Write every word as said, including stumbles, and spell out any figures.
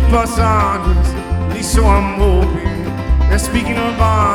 us honest, at least so I'm hoping. And speaking of honest,